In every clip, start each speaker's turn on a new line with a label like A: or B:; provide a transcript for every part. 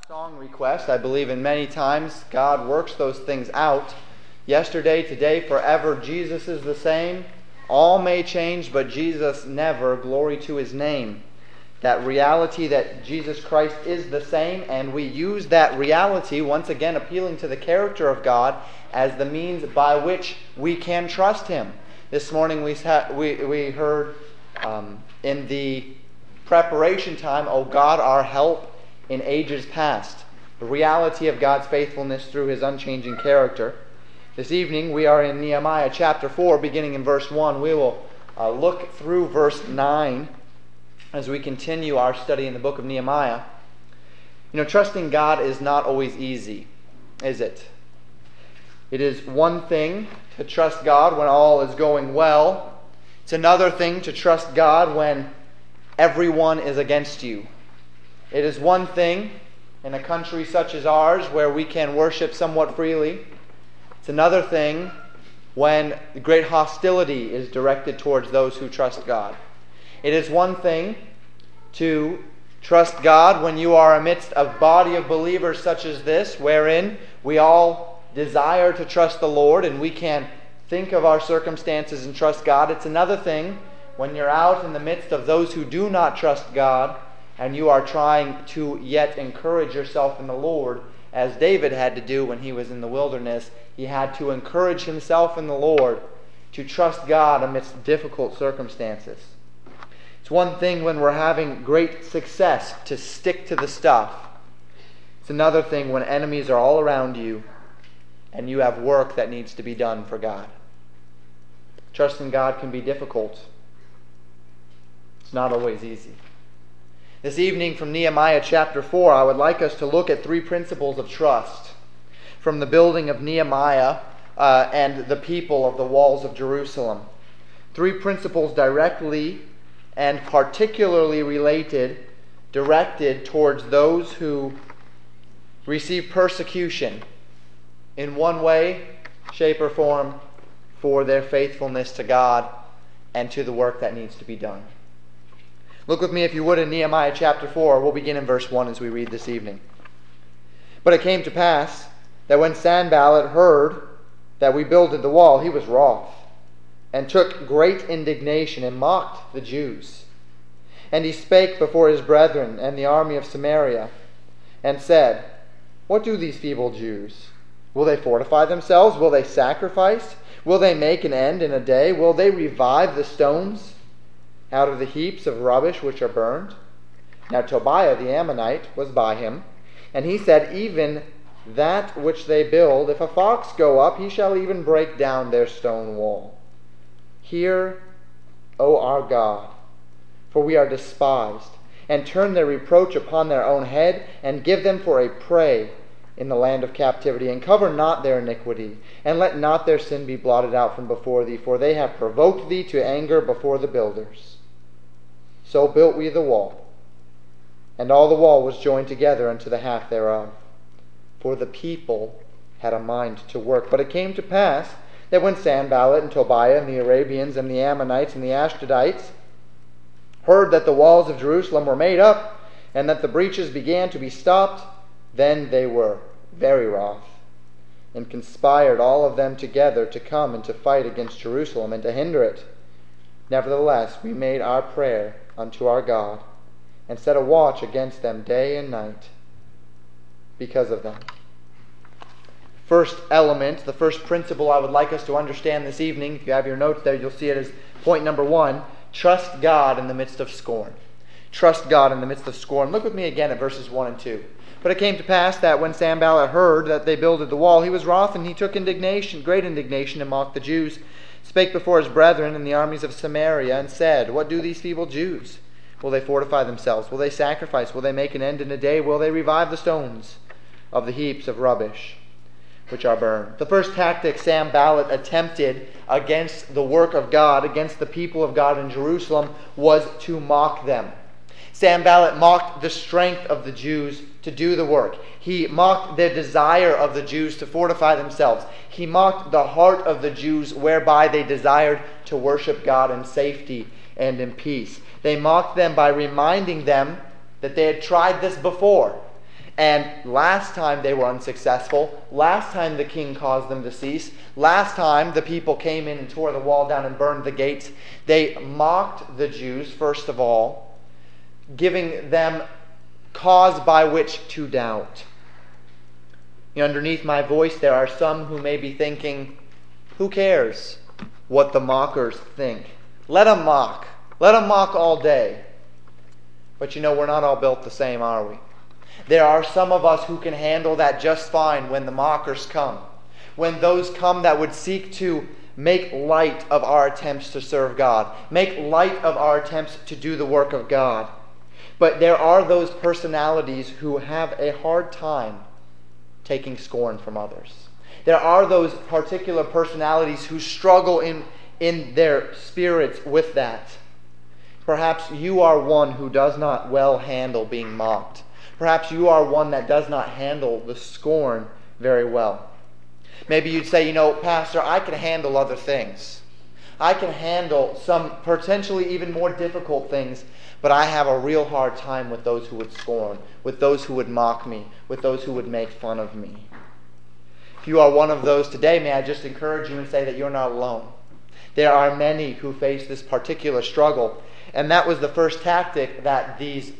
A: Song request. I believe in many times God works those things out. Yesterday, today, forever, Jesus is the same. All may change, but Jesus never. Glory to His name. That reality that Jesus Christ is the same, and we use that reality, once again appealing to the character of God, as the means by which we can trust Him. This morning we heard in the preparation time, O God, our help in ages past. The reality of God's faithfulness through His unchanging character. This evening we are in Nehemiah chapter 4, beginning in verse 1. We will look through verse 9 as we continue our study in the book of Nehemiah. You know, trusting God is not always easy, is it? It is one thing to trust God when all is going well. It's another thing to trust God when everyone is against you. It is one thing in a country such as ours where we can worship somewhat freely. It's another thing when great hostility is directed towards those who trust God. It is one thing to trust God when you are amidst a body of believers such as this, wherein we all desire to trust the Lord and we can think of our circumstances and trust God. It's another thing when you're out in the midst of those who do not trust God and you are trying to yet encourage yourself in the Lord, as David had to do when he was in the wilderness. He had to encourage himself in the Lord to trust God amidst difficult circumstances. It's one thing when we're having great success to stick to the stuff. It's another thing when enemies are all around you and you have work that needs to be done for God. Trusting God can be difficult. It's not always easy. This evening from Nehemiah chapter 4, I would like us to look at three principles of trust from the building of Nehemiah and the people of the walls of Jerusalem. Three principles directly and particularly directed towards those who receive persecution in one way, shape, or form for their faithfulness to God and to the work that needs to be done. Look with me, if you would, in Nehemiah chapter 4. We'll begin in verse 1 as we read this evening. But it came to pass that when Sanballat heard that we builded the wall, he was wroth, and took great indignation, and mocked the Jews. And he spake before his brethren and the army of Samaria, and said, What do these feeble Jews? Will they fortify themselves? Will they sacrifice? Will they make an end in a day? Will they revive the stones out of the heaps of rubbish which are burned? Now Tobiah the Ammonite was by him, and he said, Even that which they build, if a fox go up, he shall even break down their stone wall. Hear, O our God, for we are despised, and turn their reproach upon their own head, and give them for a prey in the land of captivity, and cover not their iniquity, and let not their sin be blotted out from before thee, for they have provoked thee to anger before the builders. So built we the wall, and all the wall was joined together unto the half thereof. For the people had a mind to work. But it came to pass that when Sanballat and Tobiah and the Arabians and the Ammonites and the Ashdodites heard that the walls of Jerusalem were made up, and that the breaches began to be stopped, then they were very wroth, and conspired all of them together to come and to fight against Jerusalem and to hinder it. Nevertheless, we made our prayer unto our God, and set a watch against them day and night because of them. First element, the first principle I would like us to understand this evening, if you have your notes there, you'll see it as point number 1, trust God in the midst of scorn. Trust God in the midst of scorn. Look with me again at verses 1 and 2. But it came to pass that when Sanballat heard that they builded the wall, he was wroth, and he took indignation, great indignation, and mocked the Jews, spake before his brethren and the armies of Samaria, and said, What do these feeble Jews? Will they fortify themselves? Will they sacrifice? Will they make an end in a day? Will they revive the stones of the heaps of rubbish which are burned? The first tactic Sanballat attempted against the work of God, against the people of God in Jerusalem, was to mock them. Sanballat mocked the strength of the Jews to do the work. He mocked the desire of the Jews to fortify themselves. He mocked the heart of the Jews whereby they desired to worship God in safety and in peace. They mocked them by reminding them that they had tried this before. And last time they were unsuccessful. Last time the king caused them to cease. Last time the people came in and tore the wall down and burned the gates. They mocked the Jews, first of all, giving them cause by which to doubt. Underneath my voice, there are some who may be thinking, who cares what the mockers think? Let them mock. Let them mock all day. But we're not all built the same, are we? There are some of us who can handle that just fine when the mockers come. When those come that would seek to make light of our attempts to serve God. Make light of our attempts to do the work of God. But there are those personalities who have a hard time taking scorn from others. There are those particular personalities who struggle in their spirits with that. Perhaps you are one who does not well handle being mocked. Perhaps you are one that does not handle the scorn very well. Maybe you'd say, Pastor, I can handle other things. I can handle some potentially even more difficult things, but I have a real hard time with those who would scorn, with those who would mock me, with those who would make fun of me. If you are one of those today, may I just encourage you and say that you're not alone. There are many who face this particular struggle, and that was the first tactic that these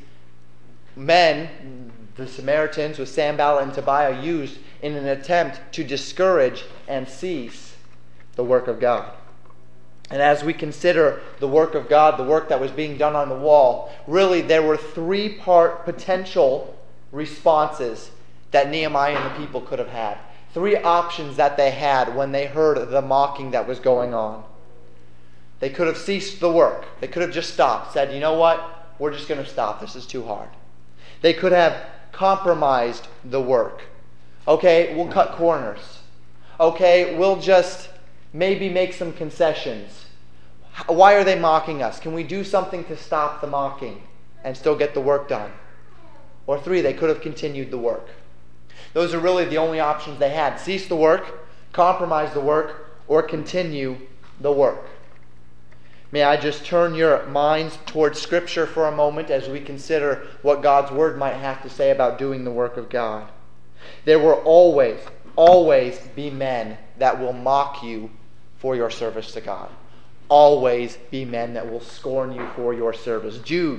A: men, the Samaritans with Sanballat and Tobiah, used in an attempt to discourage and cease the work of God. And as we consider the work of God, the work that was being done on the wall, really there were three-part potential responses that Nehemiah and the people could have had. Three options that they had when they heard the mocking that was going on. They could have ceased the work. They could have just stopped, said, you know what, we're just going to stop. This is too hard. They could have compromised the work. Okay, we'll cut corners. Okay, we'll just maybe make some concessions. Why are they mocking us? Can we do something to stop the mocking and still get the work done? Or three, they could have continued the work. Those are really the only options they had. Cease the work, compromise the work, or continue the work. May I just turn your minds towards Scripture for a moment as we consider what God's Word might have to say about doing the work of God. There will always be men that will mock you for your service to God. Always be men that will scorn you for your service. Jude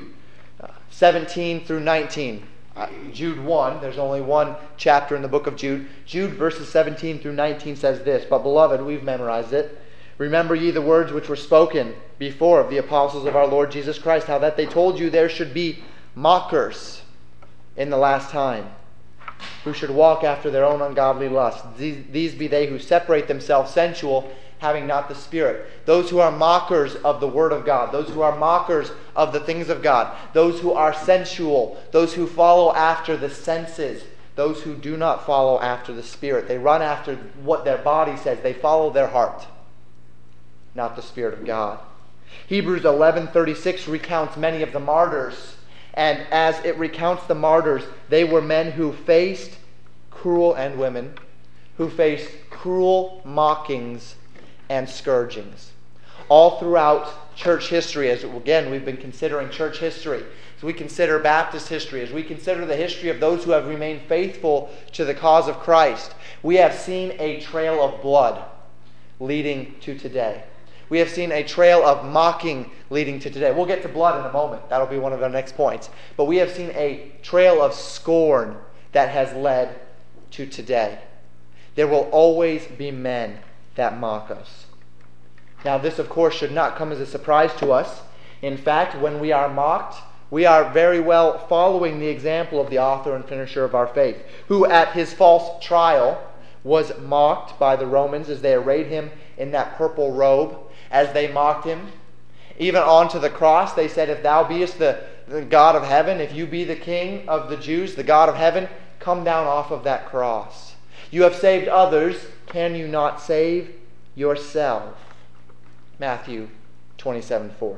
A: 17 through 19. Jude 1, there's only one chapter in the book of Jude. Jude verses 17 through 19 says this, but beloved, we've memorized it. Remember ye the words which were spoken before of the apostles of our Lord Jesus Christ, how that they told you there should be mockers in the last time, who should walk after their own ungodly lusts. These be they who separate themselves sensual, having not the Spirit. Those who are mockers of the Word of God, those who are mockers of the things of God, those who are sensual, those who follow after the senses, those who do not follow after the Spirit. They run after what their body says. They follow their heart, not the Spirit of God. Hebrews 11:36 recounts many of the martyrs. And as it recounts the martyrs, they were men who faced and women who faced cruel mockings and scourgings. All throughout church history, as again we've been considering church history, as we consider Baptist history, as we consider the history of those who have remained faithful to the cause of Christ, we have seen a trail of blood leading to today. We have seen a trail of mocking leading to today. We'll get to blood in a moment. That'll be one of our next points. But we have seen a trail of scorn that has led to today. There will always be men that mock us. Now, this, of course, should not come as a surprise to us. In fact, when we are mocked, we are very well following the example of the author and finisher of our faith, who at his false trial was mocked by the Romans as they arrayed him in that purple robe, as they mocked him. Even onto the cross, they said, if thou beest the God of heaven, if you be the King of the Jews, the God of heaven, come down off of that cross. You have saved others, can you not save yourself? Matthew 27:40.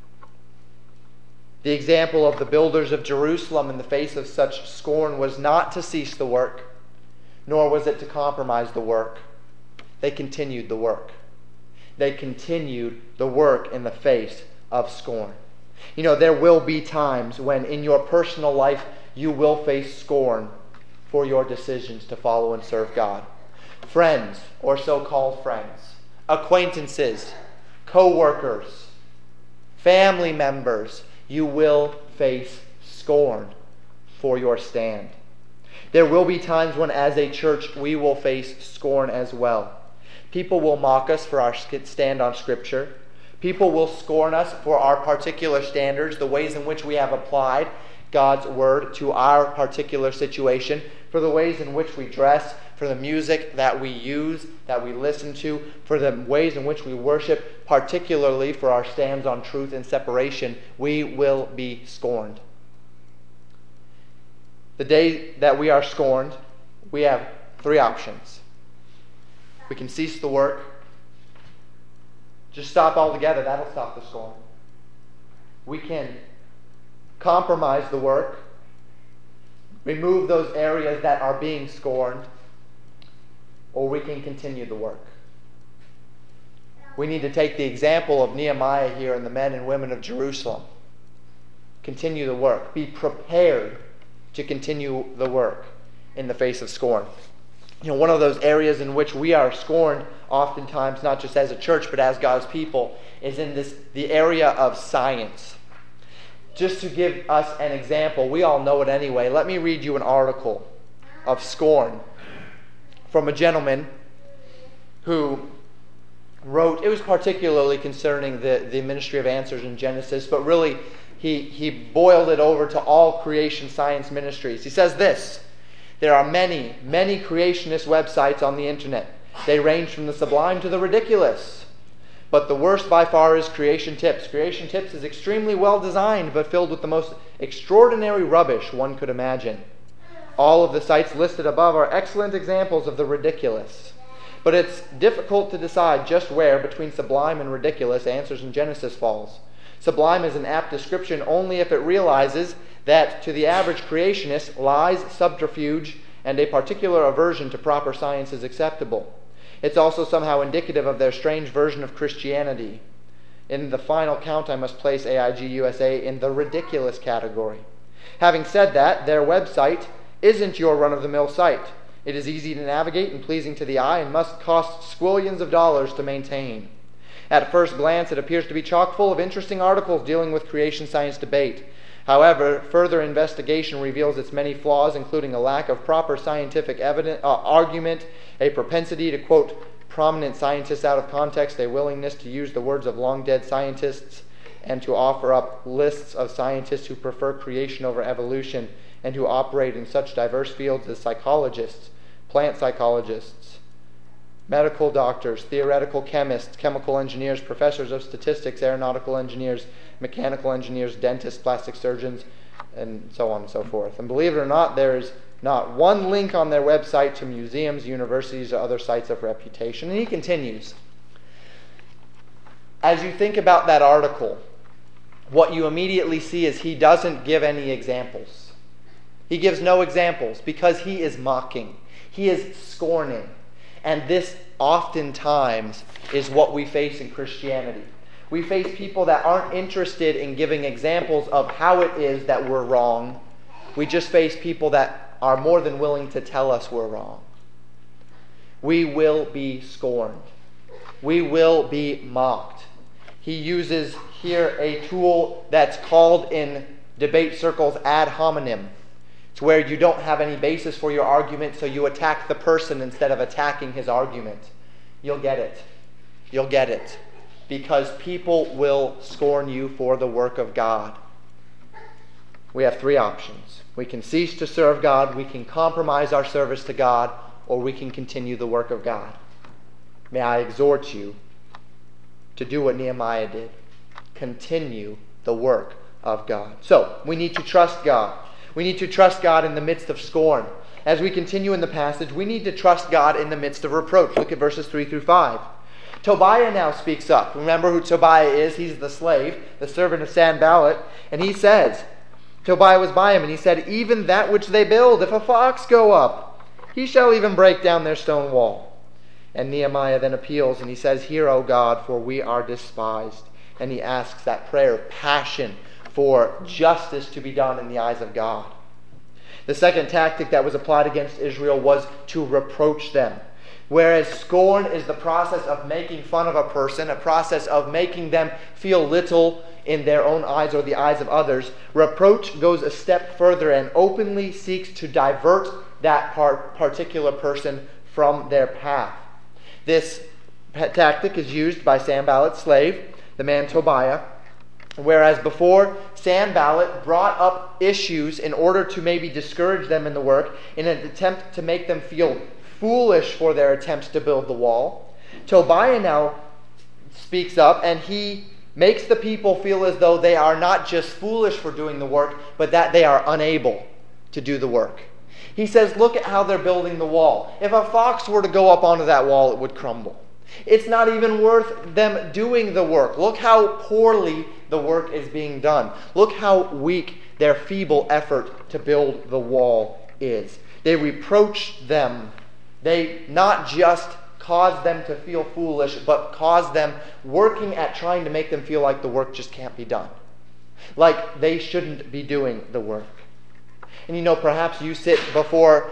A: The example of the builders of Jerusalem in the face of such scorn was not to cease the work, nor was it to compromise the work. They continued the work. They continued the work in the face of scorn. You know, there will be times when in your personal life you will face scorn for your decisions to follow and serve God. Friends, or so-called friends, acquaintances, co-workers, family members, you will face scorn for your stand. There will be times when, as a church, we will face scorn as well. People will mock us for our stand on Scripture. People will scorn us for our particular standards, the ways in which we have applied God's Word to our particular situation, for the ways in which we dress, for the music that we use, that we listen to, for the ways in which we worship, particularly for our stands on truth and separation. We will be scorned. The day that we are scorned, we have three options. We can cease the work. Just stop altogether. That'll stop the scorn. We can compromise the work. Remove those areas that are being scorned. Or we can continue the work. We need to take the example of Nehemiah here and the men and women of Jerusalem. Continue the work. Be prepared to continue the work in the face of scorn. One of those areas in which we are scorned oftentimes, not just as a church, but as God's people, is in the area of science. Just to give us an example, we all know it anyway. Let me read you an article of scorn from a gentleman who wrote, it was particularly concerning the ministry of answers in Genesis, but really he boiled it over to all creation science ministries. He says this: there are many creationist websites on the internet. They range from the sublime to the ridiculous. But the worst by far is Creation Tips. Creation Tips is extremely well designed, but filled with the most extraordinary rubbish one could imagine. All of the sites listed above are excellent examples of the ridiculous. But it's difficult to decide just where, between sublime and ridiculous, Answers in Genesis falls. Sublime is an apt description only if it realizes that to the average creationist, lies, subterfuge, and a particular aversion to proper science is acceptable. It's also somehow indicative of their strange version of Christianity. In the final count, I must place AIG USA in the ridiculous category. Having said that, their website isn't your run-of-the-mill site. It is easy to navigate and pleasing to the eye and must cost squillions of dollars to maintain. At first glance, it appears to be chock full of interesting articles dealing with creation science debate. However, further investigation reveals its many flaws, including a lack of proper scientific argument, a propensity to quote prominent scientists out of context, a willingness to use the words of long-dead scientists, and to offer up lists of scientists who prefer creation over evolution and who operate in such diverse fields as psychologists, plant psychologists, medical doctors, theoretical chemists, chemical engineers, professors of statistics, aeronautical engineers, mechanical engineers, dentists, plastic surgeons, and so on and so forth. And believe it or not, there is not one link on their website to museums, universities, or other sites of reputation. And he continues. As you think about that article, what you immediately see is he doesn't give any examples. He gives no examples because he is mocking. He is scorning. And this oftentimes is what we face in Christianity. We face people that aren't interested in giving examples of how it is that we're wrong. We just face people that are more than willing to tell us we're wrong. We will be scorned. We will be mocked. He uses here a tool that's called in debate circles ad hominem. It's where you don't have any basis for your argument, so you attack the person instead of attacking his argument. You'll get it. You'll get it. Because people will scorn you for the work of God. We have three options. We can cease to serve God, we can compromise our service to God, or we can continue the work of God. May I exhort you to do what Nehemiah did. Continue the work of God. So, we need to trust God. We need to trust God in the midst of scorn. As we continue in the passage, we need to trust God in the midst of reproach. Look at verses 3 through 5. Tobiah now speaks up. Remember who Tobiah is. He's the slave, the servant of Sanballat. And he says, Tobiah was by him, and he said, even that which they build, if a fox go up, he shall even break down their stone wall. And Nehemiah then appeals, and he says, hear, O God, for we are despised. And he asks that prayer, passion for justice to be done in the eyes of God. The second tactic that was applied against Israel was to reproach them. Whereas scorn is the process of making fun of a person, a process of making them feel little in their own eyes or the eyes of others, reproach goes a step further and openly seeks to divert that particular person from their path. This tactic is used by Sanballat's slave, the man Tobiah, whereas before, Sanballat brought up issues in order to maybe discourage them in the work in an attempt to make them feel foolish for their attempts to build the wall. Tobiah now speaks up and he makes the people feel as though they are not just foolish for doing the work, but that they are unable to do the work. He says, look at how they're building the wall. If a fox were to go up onto that wall, it would crumble. It's not even worth them doing the work. Look how poorly the work is being done. Look how weak their feeble effort to build the wall is. They reproach them. They not just cause them to feel foolish, but cause them working at trying to make them feel like the work just can't be done. Like they shouldn't be doing the work. And perhaps you sit before,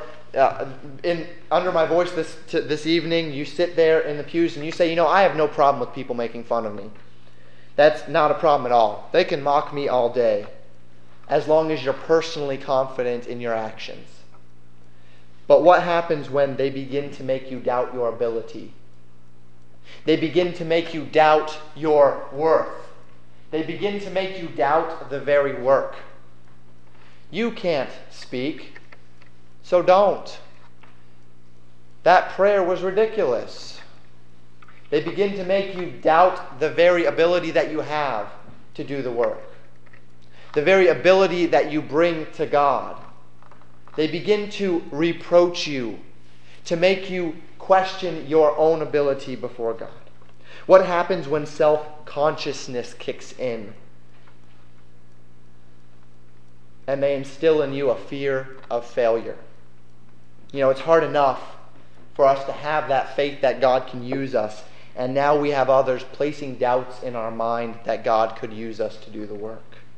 A: under my voice this evening, you sit there in the pews and you say, I have no problem with people making fun of me. That's not a problem at all. They can mock me all day, as long as you're personally confident in your actions. But what happens when they begin to make you doubt your ability? They begin to make you doubt your worth. They begin to make you doubt the very work. You can't speak, so don't. That prayer was ridiculous. They begin to make you doubt the very ability that you have to do the work, the very ability that you bring to God. They begin to reproach you, to make you question your own ability before God. What happens when self-consciousness kicks in? And they instill in you a fear of failure. It's hard enough for us to have that faith that God can use us, and now we have others placing doubts in our mind that God could use us to do the work.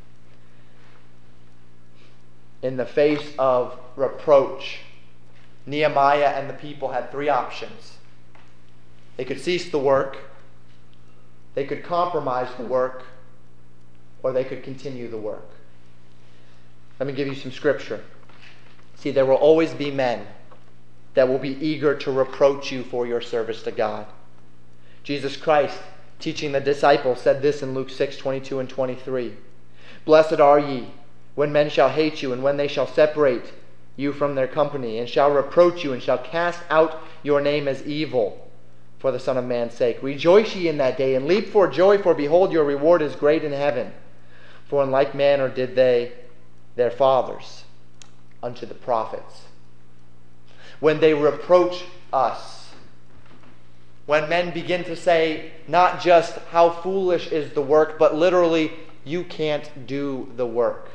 A: In the face of reproach, Nehemiah and the people had three options. They could cease the work, they could compromise the work, or they could continue the work. Let me give you some scripture. See, there will always be men that will be eager to reproach you for your service to God. Jesus Christ, teaching the disciples, said this in Luke 6:22 and 23. Blessed are ye, when men shall hate you, and when they shall separate you from their company, and shall reproach you, and shall cast out your name as evil for the Son of Man's sake. Rejoice ye in that day, and leap for joy, for behold, your reward is great in heaven. For in like manner did they their fathers unto the prophets. When they reproach us, when men begin to say not just how foolish is the work, but literally, you can't do the work.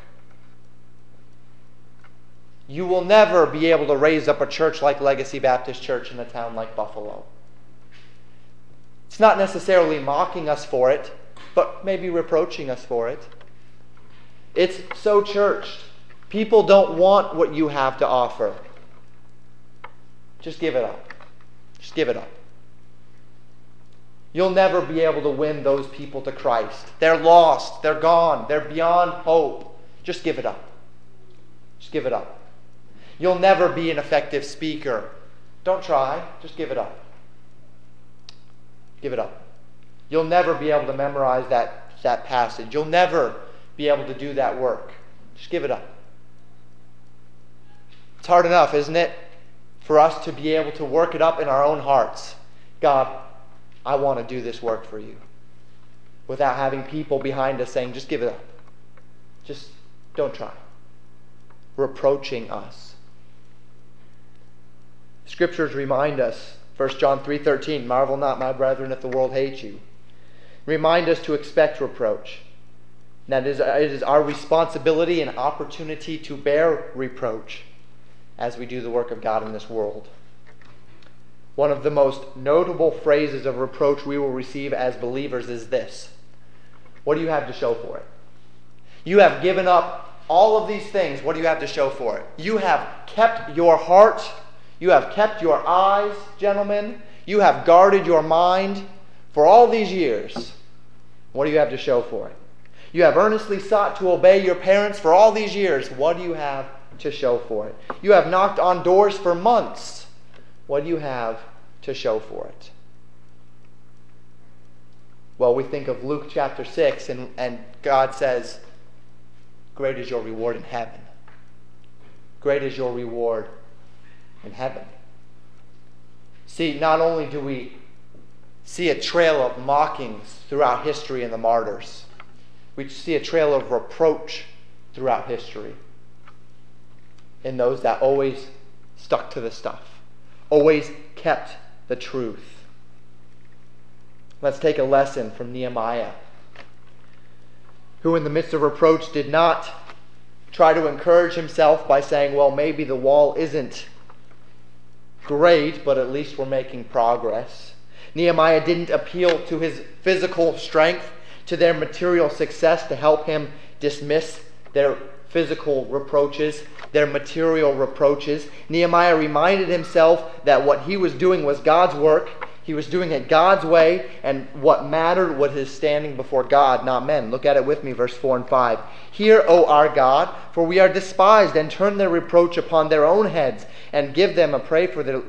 A: You will never be able to raise up a church like Legacy Baptist Church in a town like Buffalo. It's not necessarily mocking us for it, but maybe reproaching us for it. It's so churched. People don't want what you have to offer. Just give it up. Just give it up. You'll never be able to win those people to Christ. They're lost. They're gone. They're beyond hope. Just give it up. Just give it up. You'll never be an effective speaker. Don't try. Just give it up. Give it up. You'll never be able to memorize that passage. You'll never be able to do that work. Just give it up. It's hard enough, isn't it, for us to be able to work it up in our own hearts. God, I want to do this work for you. Without having people behind us saying, just give it up. Just don't try. Reproaching us. Scriptures remind us, 1 John 3:13, marvel not, my brethren, if the world hates you. Remind us to expect reproach. That it is our responsibility and opportunity to bear reproach as we do the work of God in this world. One of the most notable phrases of reproach we will receive as believers is this. What do you have to show for it? You have given up all of these things, what do you have to show for it? You have kept your heart. You have kept your eyes, gentlemen. You have guarded your mind for all these years. What do you have to show for it? You have earnestly sought to obey your parents for all these years. What do you have to show for it? You have knocked on doors for months. What do you have to show for it? Well, we think of Luke chapter 6, and God says, great is your reward in heaven. Great is your reward in heaven. See, not only do we see a trail of mockings throughout history in the martyrs, we see a trail of reproach throughout history in those that always stuck to the stuff, always kept the truth. Let's take a lesson from Nehemiah, who in the midst of reproach did not try to encourage himself by saying, well, maybe the wall isn't great, but at least we're making progress. Nehemiah didn't appeal to his physical strength, to their material success to help him dismiss their physical reproaches, their material reproaches. Nehemiah reminded himself that what he was doing was God's work. He was doing it God's way, and what mattered was his standing before God, not men. Look at it with me, verse 4 and 5. Hear, O our God, for we are despised, and turn their reproach upon their own heads, and give them a pray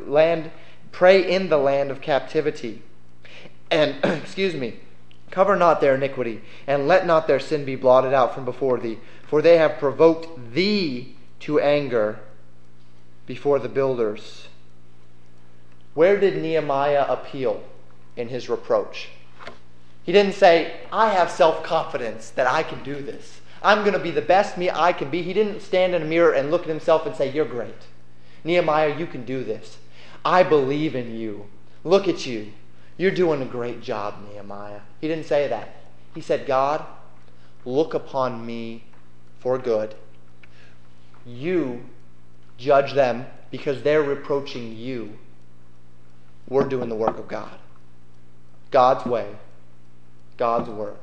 A: in the land of captivity. And, cover not their iniquity, and let not their sin be blotted out from before thee, for they have provoked thee to anger before the builders. Where did Nehemiah appeal in his reproach? He didn't say, I have self-confidence that I can do this. I'm going to be the best me I can be. He didn't stand in a mirror and look at himself and say, you're great. Nehemiah, you can do this. I believe in you. Look at you. You're doing a great job, Nehemiah. He didn't say that. He said, God, look upon me for good. You judge them because they're reproaching you. We're doing the work of God. God's way. God's work.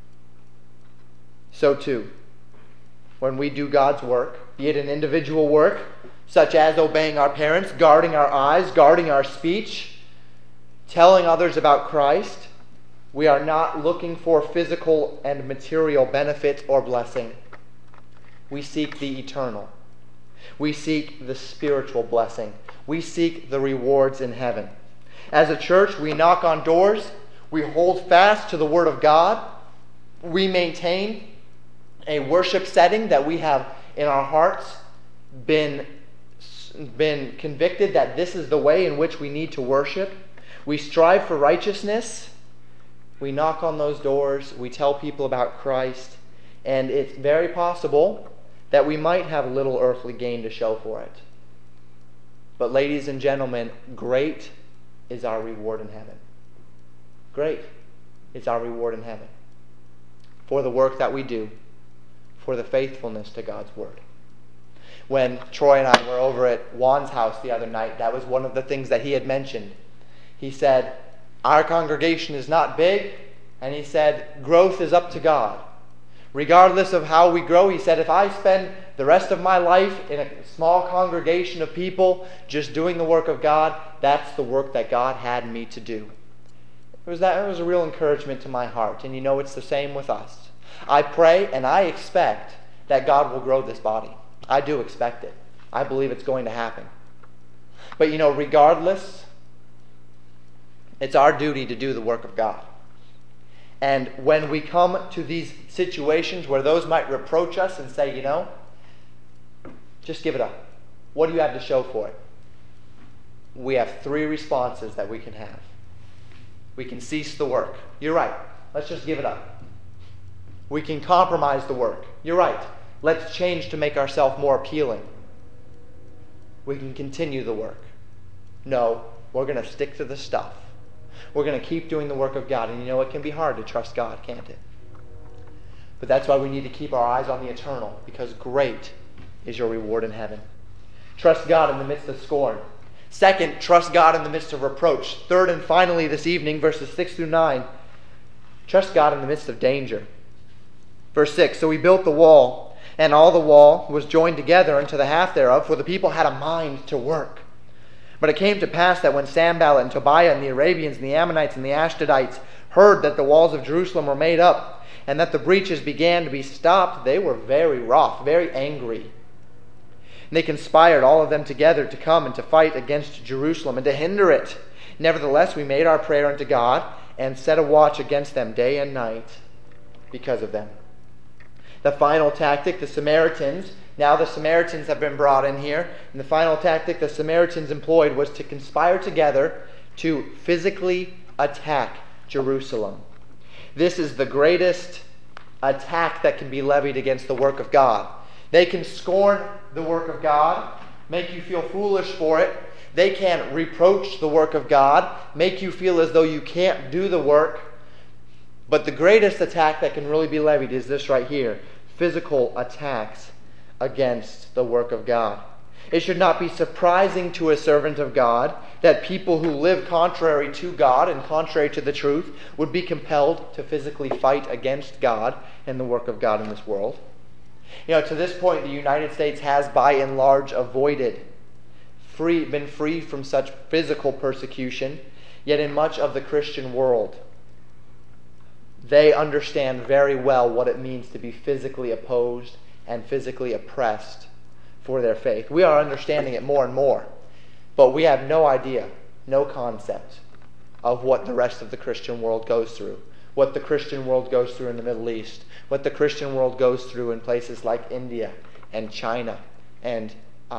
A: So too, when we do God's work, be it an individual work, such as obeying our parents, guarding our eyes, guarding our speech, telling others about Christ, we are not looking for physical and material benefit or blessing. We seek the eternal. We seek the spiritual blessing. We seek the rewards in heaven. As a church, we knock on doors. We hold fast to the Word of God. We maintain a worship setting that we have in our hearts been convicted that this is the way in which we need to worship. We strive for righteousness. We knock on those doors. We tell people about Christ. And it's very possible that we might have little earthly gain to show for it. But ladies and gentlemen, great is our reward in heaven. Great is our reward in heaven for the work that we do, for the faithfulness to God's Word. When Troy and I were over at Juan's house the other night, that was one of the things that he had mentioned. He said, our congregation is not big, and he said, growth is up to God. Regardless of how we grow, he said, if I spend the rest of my life in a small congregation of people just doing the work of God, that's the work that God had me to do. It was a real encouragement to my heart. And you know, it's the same with us. I pray and I expect that God will grow this body. I do expect it. I believe it's going to happen. But you know, regardless, it's our duty to do the work of God. And when we come to these situations where those might reproach us and say, you know, just give it up. What do you have to show for it? We have 3 responses that we can have. We can cease the work. You're right. Let's just give it up. We can compromise the work. You're right. Let's change to make ourselves more appealing. We can continue the work. No, we're going to stick to the stuff. We're going to keep doing the work of God. And you know, it can be hard to trust God, can't it? But that's why we need to keep our eyes on the eternal, because great is your reward in heaven. Trust God in the midst of scorn. Second, trust God in the midst of reproach. Third and finally this evening, verses 6 through 9, trust God in the midst of danger. Verse 6, so we built the wall. And all the wall was joined together unto the half thereof, for the people had a mind to work. But it came to pass that when Sanballat and Tobiah and the Arabians and the Ammonites and the Ashdodites heard that the walls of Jerusalem were made up, and that the breaches began to be stopped, they were very wroth, very angry. And they conspired all of them together to come and to fight against Jerusalem and to hinder it. Nevertheless, we made our prayer unto God and set a watch against them day and night because of them. The final tactic, the Samaritans, now the Samaritans have been brought in here, and the final tactic the Samaritans employed was to conspire together to physically attack Jerusalem. This is the greatest attack that can be levied against the work of God. They can scorn the work of God, make you feel foolish for it. They can reproach the work of God, make you feel as though you can't do the work. But the greatest attack that can really be levied is this right here: physical attacks against the work of God. It should not be surprising to a servant of God that people who live contrary to God and contrary to the truth would be compelled to physically fight against God and the work of God in this world. To this point, the United States has by and large been free from such physical persecution, yet in much of the Christian world, they understand very well what it means to be physically opposed and physically oppressed for their faith. We are understanding it more and more, but we have no idea, no concept of what the rest of the Christian world goes through, what the Christian world goes through in the Middle East, what the Christian world goes through in places like India and China and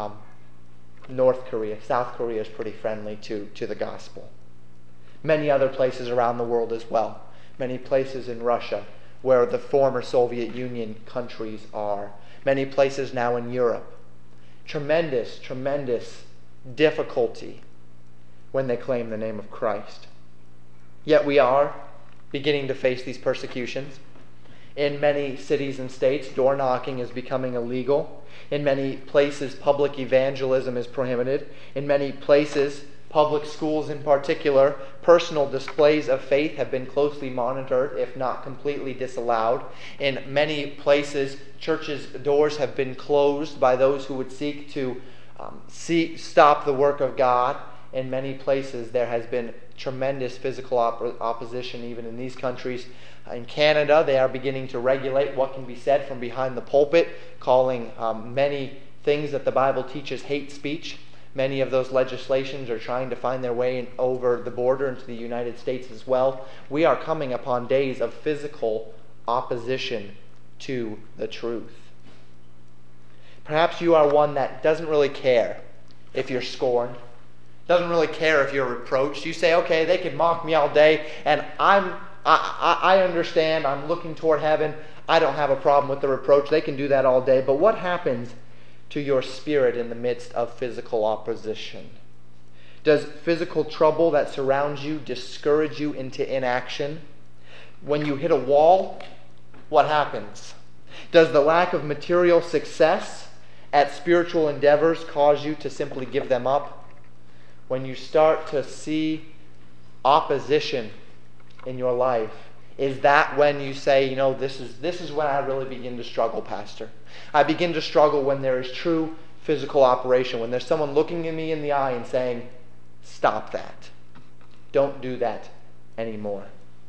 A: North Korea. South Korea is pretty friendly to the gospel. Many other places around the world as well. Many places in Russia where the former Soviet Union countries are. Many places now in Europe. Tremendous, tremendous difficulty when they claim the name of Christ. Yet we are beginning to face these persecutions. In many cities and states, door knocking is becoming illegal. In many places, public evangelism is prohibited. In many places, public schools in particular, personal displays of faith have been closely monitored, if not completely disallowed. In many places, churches' doors have been closed by those who would seek to stop the work of God. In many places, there has been tremendous physical opposition even in these countries. In Canada, they are beginning to regulate what can be said from behind the pulpit, calling many things that the Bible teaches hate speech. Many of those legislations are trying to find their way over the border into the United States as well. We are coming upon days of physical opposition to the truth. Perhaps you are one that doesn't really care if you're scorned, doesn't really care if you're reproached. You say, okay, they can mock me all day, and I understand, I'm looking toward heaven, I don't have a problem with the reproach, they can do that all day. But what happens to your spirit in the midst of physical opposition? Does physical trouble that surrounds you discourage you into inaction? When you hit a wall, what happens? Does the lack of material success at spiritual endeavors cause you to simply give them up? When you start to see opposition in your life, is that when you say, this is when I really begin to struggle, Pastor? I begin to struggle when there is true physical operation, when there's someone looking at me in the eye and saying, stop that. Don't do that anymore.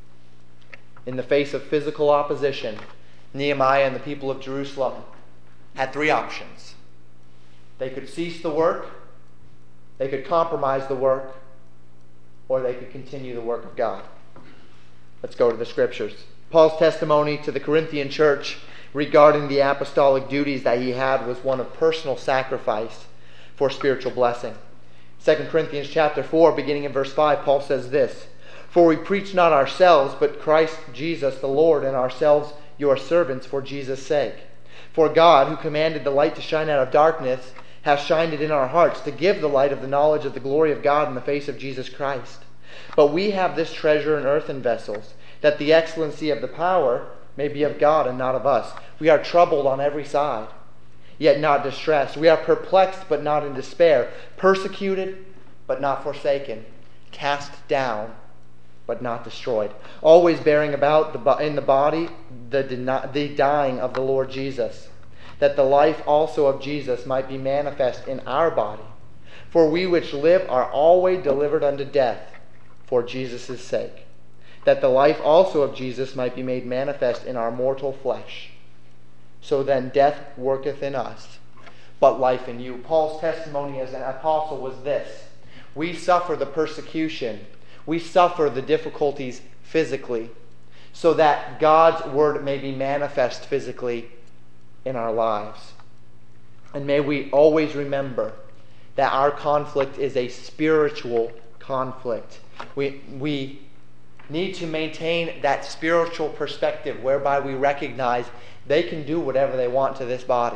A: In the face of physical opposition, Nehemiah and the people of Jerusalem had three options. They could cease the work, they could compromise the work, or they could continue the work of God. Let's go to the Scriptures. Paul's testimony to the Corinthian church regarding the apostolic duties that he had was one of personal sacrifice for spiritual blessing. 2 Corinthians chapter 4, beginning in verse 5, Paul says this: For we preach not ourselves, but Christ Jesus the Lord, and ourselves your servants for Jesus' sake. For God, who commanded the light to shine out of darkness, hath shined it in our hearts to give the light of the knowledge of the glory of God in the face of Jesus Christ. But we have this treasure in earthen vessels, that the excellency of the power may be of God and not of us. We are troubled on every side, yet not distressed. We are perplexed, but not in despair. Persecuted, but not forsaken. Cast down, but not destroyed. Always bearing about in the body the dying of the Lord Jesus, that the life also of Jesus might be manifest in our body. For we which live are always delivered unto death for Jesus' sake, that the life also of Jesus might be made manifest in our mortal flesh. So then death worketh in us, but life in you. Paul's testimony as an apostle was this: we suffer the persecution, we suffer the difficulties physically, so that God's word may be manifest physically in our lives. And may we always remember that our conflict is a spiritual conflict. We need to maintain that spiritual perspective whereby we recognize they can do whatever they want to this body.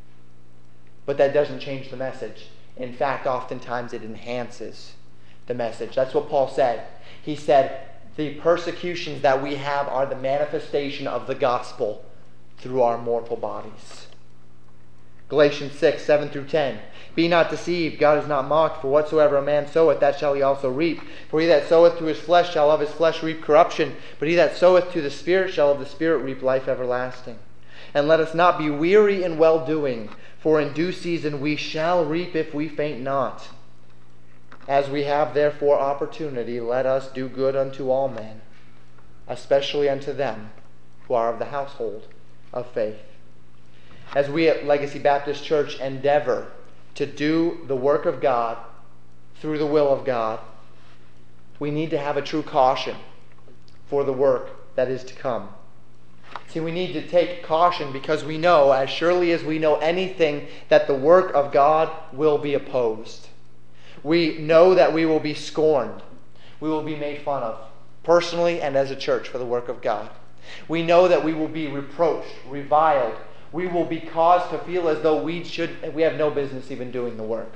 A: But that doesn't change the message. In fact, oftentimes it enhances the message. That's what Paul said. He said, the persecutions that we have are the manifestation of the gospel through our mortal bodies. Galatians 6, 7 through 10. Be not deceived, God is not mocked, for whatsoever a man soweth, that shall he also reap. For he that soweth to his flesh shall of his flesh reap corruption, but he that soweth to the Spirit shall of the Spirit reap life everlasting. And let us not be weary in well-doing, for in due season we shall reap if we faint not. As we have therefore opportunity, let us do good unto all men, especially unto them who are of the household of faith. As we at Legacy Baptist Church endeavor to do the work of God through the will of God, we need to have a true caution for the work that is to come. See, we need to take caution because we know, as surely as we know anything, that the work of God will be opposed. We know that we will be scorned. We will be made fun of, personally and as a church, for the work of God. We know that we will be reproached, reviled. We will be caused to feel as though we have no business even doing the work.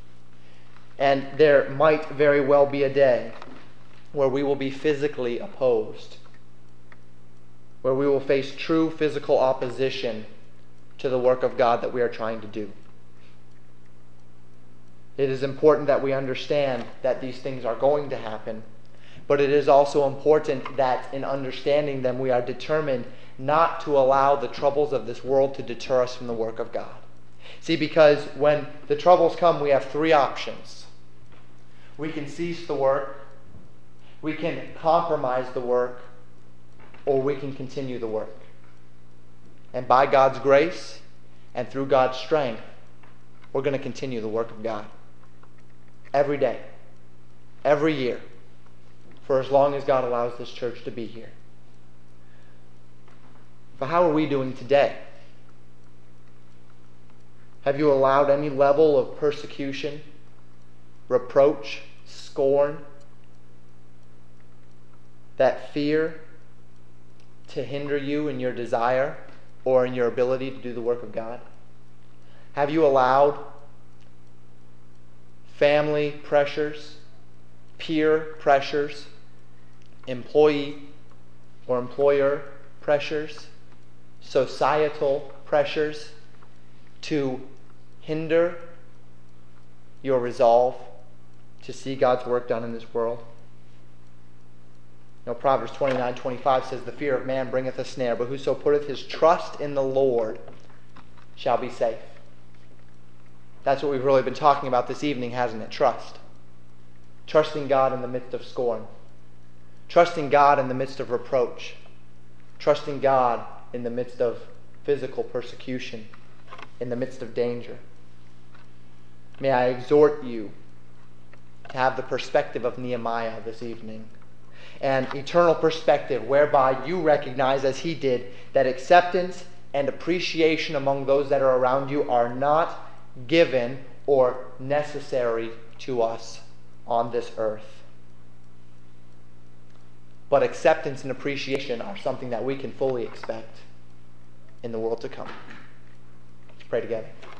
A: And there might very well be a day where we will be physically opposed, where we will face true physical opposition to the work of God that we are trying to do. It is important that we understand that these things are going to happen, but it is also important that in understanding them we are determined not to allow the troubles of this world to deter us from the work of God. See, because when the troubles come, we have three options. We can cease the work, we can compromise the work, or we can continue the work. And by God's grace and through God's strength, we're going to continue the work of God. Every day, every year, for as long as God allows this church to be here. But how are we doing today? Have you allowed any level of persecution, reproach, scorn, that fear to hinder you in your desire or in your ability to do the work of God? Have you allowed family pressures, peer pressures, employee or employer pressures, societal pressures to hinder your resolve to see God's work done in this world? You know, Proverbs 29:25 says, the fear of man bringeth a snare, but whoso putteth his trust in the Lord shall be safe. That's what we've really been talking about this evening, hasn't it? Trust. Trusting God in the midst of scorn. Trusting God in the midst of reproach. Trusting God in the midst of physical persecution. In the midst of danger. May I exhort you to have the perspective of Nehemiah this evening. An eternal perspective whereby you recognize, as he did, that acceptance and appreciation among those that are around you are not given or necessary to us on this earth. But acceptance and appreciation are something that we can fully expect in the world to come. Let's pray together.